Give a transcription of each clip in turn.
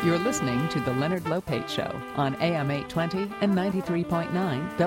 You're listening to The Leonard Lopate Show on AM 820 and 93.9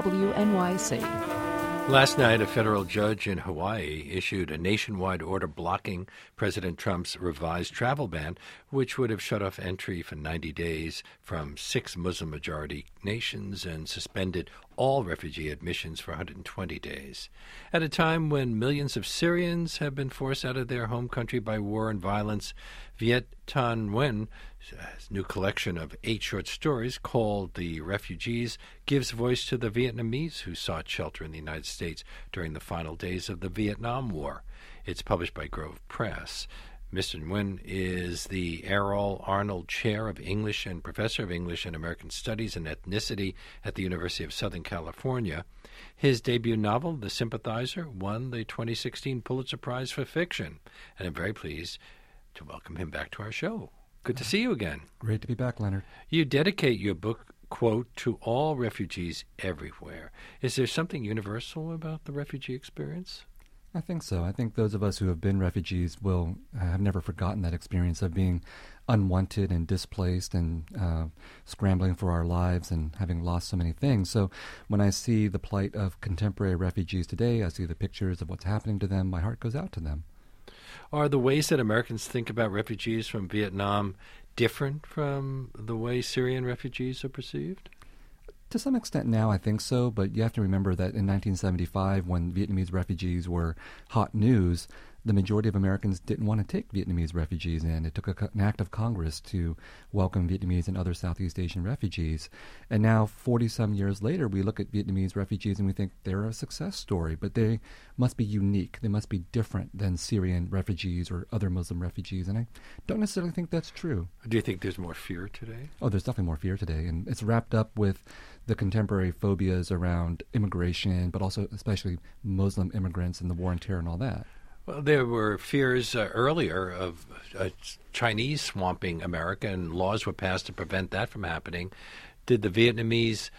WNYC. Last night, a federal judge in Hawaii issued a nationwide order blocking President Trump's revised travel ban, which would have shut off entry for 90 days from 6 Muslim-majority nations and suspended all refugee admissions for 120 days. At a time when millions of Syrians have been forced out of their home country by war and violence, Viet Thanh Nguyen, his new collection of 8 short stories called The Refugees, gives voice to the Vietnamese who sought shelter in the United States during the final days of the Vietnam War. It's published by Grove Press. Mr. Nguyen is the Errol Arnold Chair of English and Professor of English and American Studies and Ethnicity at the University of Southern California. His debut novel, The Sympathizer, won the 2016 Pulitzer Prize for Fiction, and I'm very pleased to welcome him back to our show. Good to see you again. Great to be back, Leonard. You dedicate your book, quote, to all refugees everywhere. Is there something universal about the refugee experience? I think so. I think those of us who have been refugees will have never forgotten that experience of being unwanted and displaced and scrambling for our lives and having lost so many things. So when I see the plight of contemporary refugees today, I see the pictures of what's happening to them, my heart goes out to them. Are the ways that Americans think about refugees from Vietnam different from the way Syrian refugees are perceived? To some extent now, I think so, but you have to remember that in 1975, when Vietnamese refugees were hot news, the majority of Americans didn't want to take Vietnamese refugees in. It took an act of Congress to welcome Vietnamese and other Southeast Asian refugees. And now, 40-some years later, we look at Vietnamese refugees and we think they're a success story, but they must be unique. They must be different than Syrian refugees or other Muslim refugees, and I don't necessarily think that's true. Do you think there's more fear today? Oh, there's definitely more fear today, and it's wrapped up with the contemporary phobias around immigration, but also especially Muslim immigrants and the war on terror and all that. Well, there were fears earlier of Chinese swamping America, and laws were passed to prevent that from happening. Did the Vietnamese,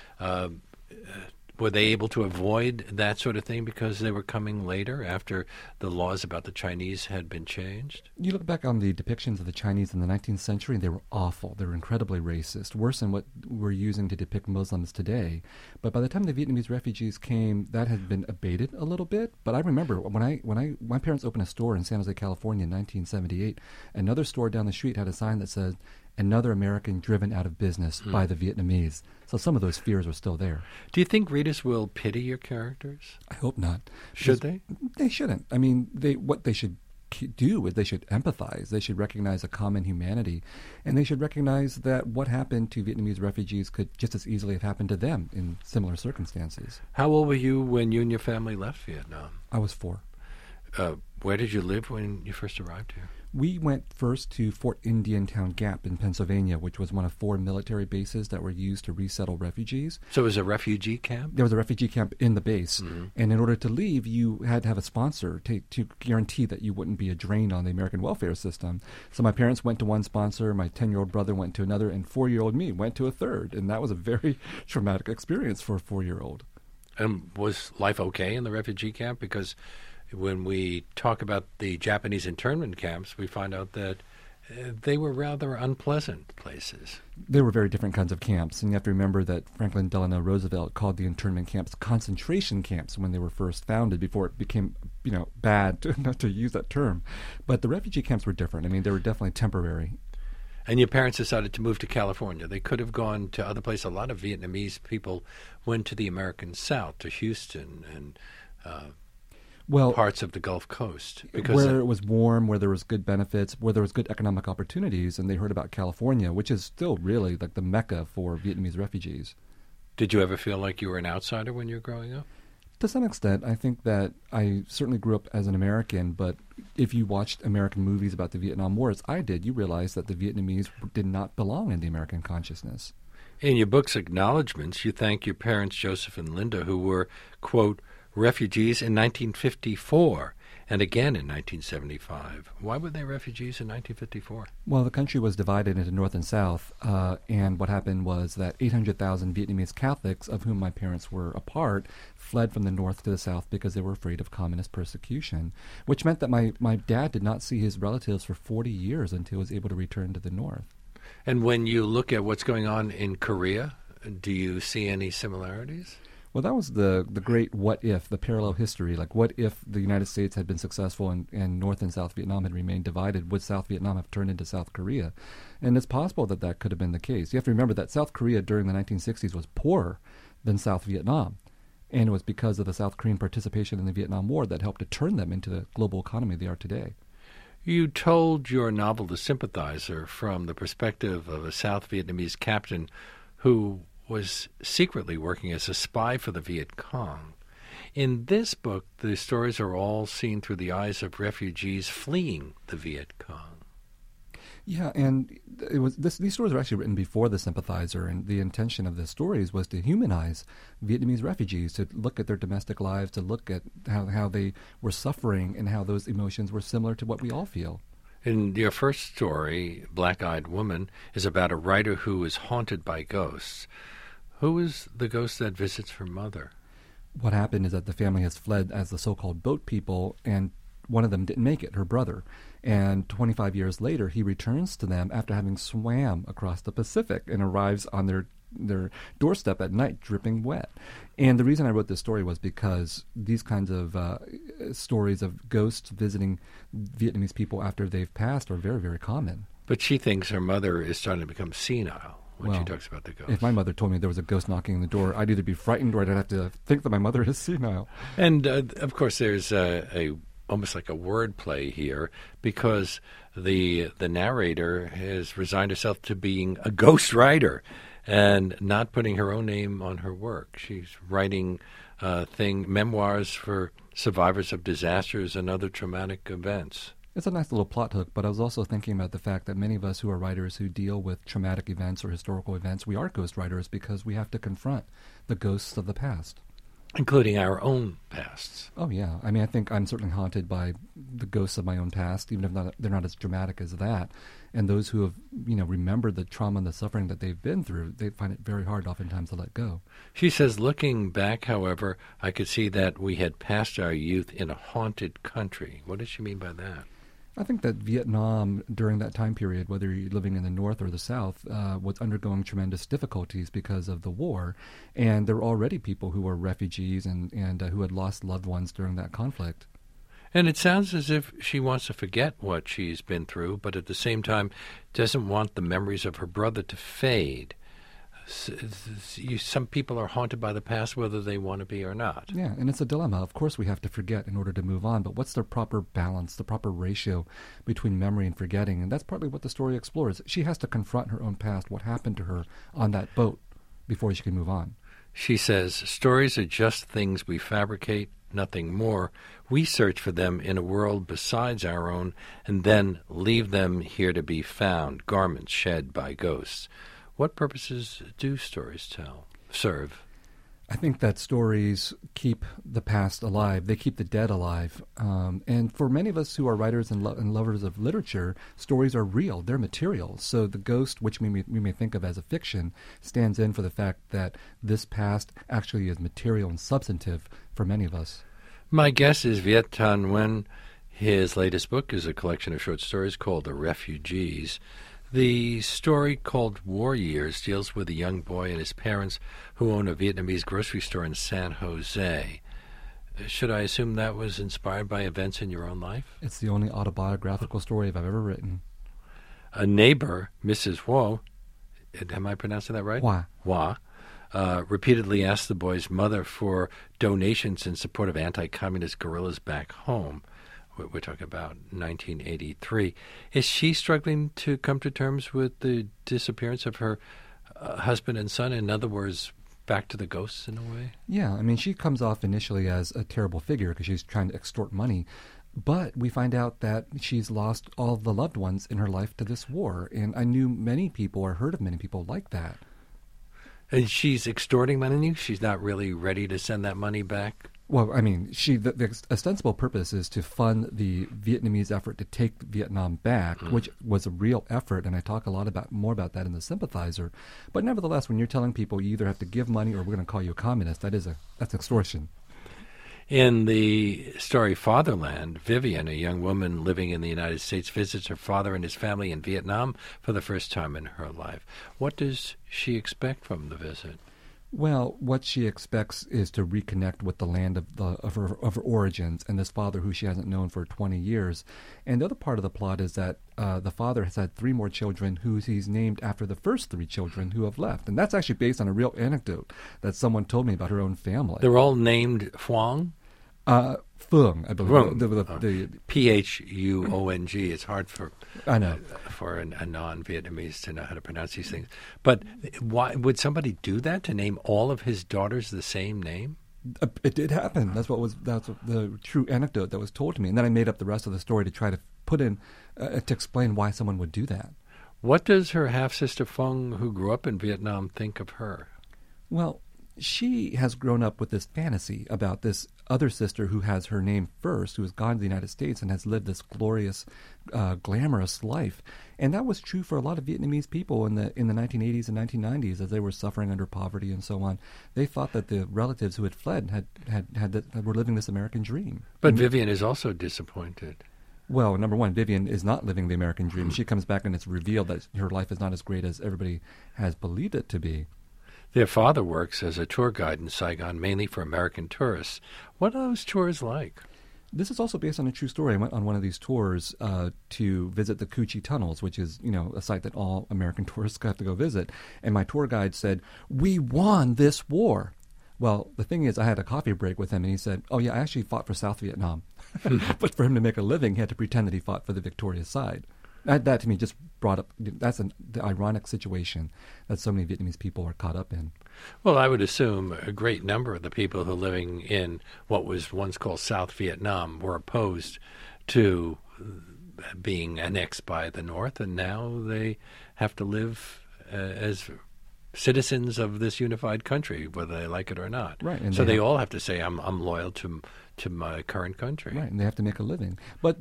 were they able to avoid that sort of thing because they were coming later after the laws about the Chinese had been changed? You look back on the depictions of the Chinese in the 19th century, they were awful. They were incredibly racist, worse than what we're using to depict Muslims today. But by the time the Vietnamese refugees came, that had been abated a little bit. But I remember when my parents opened a store in San Jose, California in 1978, another store down the street had a sign that said, "Another American driven out of business by the Vietnamese." So some of those fears were still there. Do you think readers will pity your characters? I hope not. Should they? They shouldn't. I mean, what they should do is they should empathize. They should recognize a common humanity, and they should recognize that what happened to Vietnamese refugees could just as easily have happened to them in similar circumstances. How old were you when you and your family left Vietnam? I was 4. Where did you live when you first arrived here? We went first to Fort Indiantown Gap in Pennsylvania, which was one of 4 military bases that were used to resettle refugees. So it was a refugee camp? There was a refugee camp in the base. Mm-hmm. And in order to leave, you had to have a sponsor to guarantee that you wouldn't be a drain on the American welfare system. So my parents went to one sponsor, my 10-year-old brother went to another, and 4-year-old me went to a third. And that was a very traumatic experience for a 4-year-old. And was life okay in the refugee camp? Because when we talk about the Japanese internment camps, we find out that they were rather unpleasant places. They were very different kinds of camps, and you have to remember that Franklin Delano Roosevelt called the internment camps concentration camps when they were first founded, before it became, bad not to use that term. But the refugee camps were different. I mean, they were definitely temporary. And your parents decided to move to California. They could have gone to other places. A lot of Vietnamese people went to the American South, to Houston and parts of the Gulf Coast. Because where it was warm, where there was good benefits, where there was good economic opportunities, and they heard about California, which is still really like the mecca for Vietnamese refugees. Did you ever feel like you were an outsider when you were growing up? To some extent. I think that I certainly grew up as an American, but if you watched American movies about the Vietnam War, as I did, you realize that the Vietnamese did not belong in the American consciousness. In your book's acknowledgments, you thank your parents, Joseph and Linda, who were, quote, refugees in 1954 and again in 1975. Why were they refugees in 1954? Well, the country was divided into North and South, and what happened was that 800,000 Vietnamese Catholics, of whom my parents were a part, fled from the North to the South because they were afraid of communist persecution, which meant that my dad did not see his relatives for 40 years until he was able to return to the North. And when you look at what's going on in Korea, do you see any similarities? Well, that was the great what if, the parallel history. Like, what if the United States had been successful and North and South Vietnam had remained divided? Would South Vietnam have turned into South Korea? And it's possible that that could have been the case. You have to remember that South Korea during the 1960s was poorer than South Vietnam. And it was because of the South Korean participation in the Vietnam War that helped to turn them into the global economy they are today. You told your novel The Sympathizer from the perspective of a South Vietnamese captain who was secretly working as a spy for the Viet Cong. In this book, the stories are all seen through the eyes of refugees fleeing the Viet Cong. Yeah, and these stories were actually written before The Sympathizer, and the intention of the stories was to humanize Vietnamese refugees, to look at their domestic lives, to look at how they were suffering and how those emotions were similar to what we all feel. In your first story, Black-Eyed Woman, is about a writer who is haunted by ghosts. Who is the ghost that visits her mother? What happened is that the family has fled as the so-called boat people, and one of them didn't make it, her brother. And 25 years later, he returns to them after having swam across the Pacific and arrives on their doorstep at night, dripping wet. And the reason I wrote this story was because these kinds of stories of ghosts visiting Vietnamese people after they've passed are very, very common. But she thinks her mother is starting to become senile when she talks about the ghost. If my mother told me there was a ghost knocking on the door, I'd either be frightened or I'd have to think that my mother is senile. And, of course, there's almost like a wordplay here, because the narrator has resigned herself to being a ghost writer and not putting her own name on her work. She's writing memoirs for survivors of disasters and other traumatic events. It's a nice little plot hook, but I was also thinking about the fact that many of us who are writers who deal with traumatic events or historical events, we are ghost writers because we have to confront the ghosts of the past. Including our own pasts. Oh, yeah. I mean, I think I'm certainly haunted by the ghosts of my own past, even if they're not as dramatic as that. And those who have, remembered the trauma and the suffering that they've been through, they find it very hard oftentimes to let go. She says, looking back, however, I could see that we had passed our youth in a haunted country. What does she mean by that? I think that Vietnam, during that time period, whether you're living in the North or the South, was undergoing tremendous difficulties because of the war. And there were already people who were refugees and who had lost loved ones during that conflict. And it sounds as if she wants to forget what she's been through, but at the same time doesn't want the memories of her brother to fade. Some people are haunted by the past whether they want to be or not. Yeah, and it's a dilemma. Of course we have to forget in order to move on, but what's the proper balance, the proper ratio between memory and forgetting? And that's partly what the story explores. She has to confront her own past, what happened to her on that boat, before she can move on. She says, stories are just things we fabricate, nothing more. We search for them in a world besides our own, and then leave them here to be found, garments shed by ghosts. What purposes do stories serve? I think that stories keep the past alive. They keep the dead alive. And for many of us who are writers and lovers of literature, stories are real. They're material. So the ghost, which we may think of as a fiction, stands in for the fact that this past actually is material and substantive for many of us. My guess is Viet Thanh Nguyen. His latest book is a collection of short stories called The Refugees. The story called War Years deals with a young boy and his parents who own a Vietnamese grocery store in San Jose. Should I assume that was inspired by events in your own life? It's the only autobiographical story I've ever written. A neighbor, Mrs. Ho, am I pronouncing that right? Hoa, repeatedly asked the boy's mother for donations in support of anti-communist guerrillas back home. We're talking about 1983. Is she struggling to come to terms with the disappearance of her husband and son? In other words, back to the ghosts in a way? Yeah, I mean, she comes off initially as a terrible figure because she's trying to extort money. But we find out that she's lost all the loved ones in her life to this war. And I knew many people or heard of many people like that. And she's extorting money? She's not really ready to send that money back? Well, I mean, the ostensible purpose is to fund the Vietnamese effort to take Vietnam back, which was a real effort, and I talk more about that in The Sympathizer. But nevertheless, when you're telling people you either have to give money or we're going to call you a communist, that's extortion. In the story Fatherland, Vivian, a young woman living in the United States, visits her father and his family in Vietnam for the first time in her life. What does she expect from the visit? Well, what she expects is to reconnect with the land of her origins and this father who she hasn't known for 20 years. And the other part of the plot is that the father has had 3 more children who he's named after the first 3 children who have left. And that's actually based on a real anecdote that someone told me about her own family. They're all named Phuong? Phuong, I believe. The Phuong. It's hard for I know for a non-Vietnamese to know how to pronounce these things. But why would somebody do that, to name all of his daughters the same name? It did happen. That's the true anecdote that was told to me. And then I made up the rest of the story to try to put in to explain why someone would do that. What does her half-sister Phuong, who grew up in Vietnam, think of her? Well, she has grown up with this fantasy about this other sister who has her name first, who has gone to the United States and has lived this glorious, glamorous life. And that was true for a lot of Vietnamese people in the 1980s and 1990s as they were suffering under poverty and so on. They thought that the relatives who had fled were living this American dream. But Vivian is also disappointed. Well, number one, Vivian is not living the American dream. She comes back and it's revealed that her life is not as great as everybody has believed it to be. Their father works as a tour guide in Saigon, mainly for American tourists. What are those tours like? This is also based on a true story. I went on one of these tours to visit the Cu Chi Tunnels, which is, a site that all American tourists have to go visit. And my tour guide said, "We won this war." Well, the thing is, I had a coffee break with him, and he said, "Oh, yeah, I actually fought for South Vietnam." But for him to make a living, he had to pretend that he fought for the victorious side. That to me just brought up, the ironic situation that so many Vietnamese people are caught up in. Well, I would assume a great number of the people who are living in what was once called South Vietnam were opposed to being annexed by the North, and now they have to live as citizens of this unified country, whether they like it or not. Right. And so they all have to say, I'm loyal to my current country. Right, and they have to make a living. But,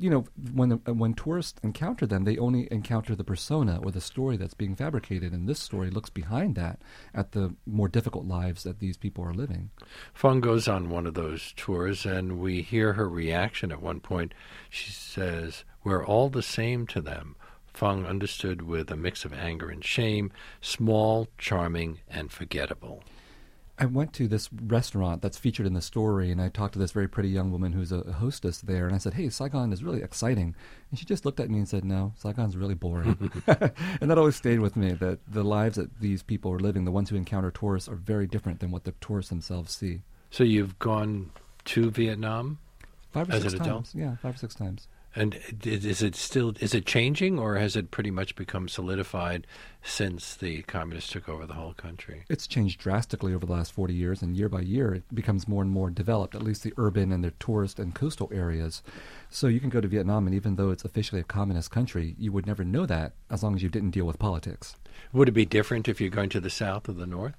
when tourists encounter them, they only encounter the persona or the story that's being fabricated, and this story looks behind that at the more difficult lives that these people are living. Phuong goes on one of those tours, and we hear her reaction at one point. She says, "We're all the same to them." Phuong understood with a mix of anger and shame, small, charming, and forgettable. I went to this restaurant that's featured in the story, and I talked to this very pretty young woman who's a hostess there, and I said, "Hey, Saigon is really exciting." And she just looked at me and said, "No, Saigon's really boring." And that always stayed with me, that the lives that these people are living, the ones who encounter tourists, are very different than what the tourists themselves see. So you've gone to Vietnam 5 or as 6 an times. adult? Yeah, 5 or 6 times. And is it changing, or has it pretty much become solidified since the communists took over the whole country? It's changed drastically over the last 40 years, and year by year it becomes more and more developed, at least the urban and the tourist and coastal areas. So you can go to Vietnam, and even though it's officially a communist country, you would never know that as long as you didn't deal with politics. Would it be different if you're going to the south or the north?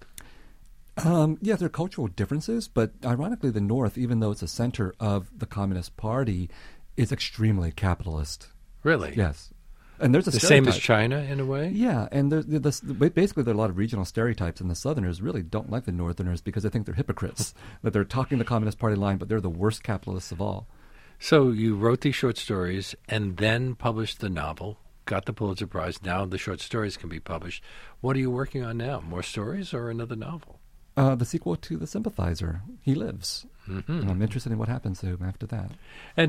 Yeah, there are cultural differences, but ironically the North, even though it's a center of the Communist Party, is extremely capitalist. Really? Yes. And there's a the stereotype. Same as China, in a way? Yeah, and basically there are a lot of regional stereotypes, and the Southerners really don't like the Northerners because they think they're hypocrites, that they're talking the Communist Party line, but they're the worst capitalists of all. So you wrote these short stories and then published the novel, got the Pulitzer Prize. Now the short stories can be published. What are you working on now? More stories or another novel? The sequel to The Sympathizer, He Lives. Mm-hmm. And I'm interested in what happens to him after that. And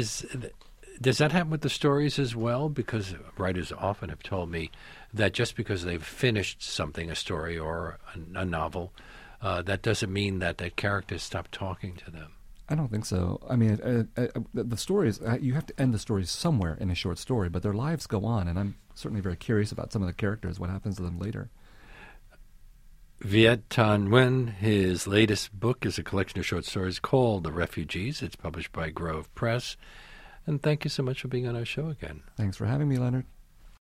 does that happen with the stories as well? Because writers often have told me that just because they've finished something, a story or a novel, that doesn't mean that the characters stop talking to them. I don't think so. I mean, the stories, you have to end the stories somewhere in a short story, but their lives go on, and I'm certainly very curious about some of the characters, what happens to them later. Viet Thanh Nguyen, his latest book is a collection of short stories called The Refugees. It's published by Grove Press. And thank you so much for being on our show again. Thanks for having me, Leonard.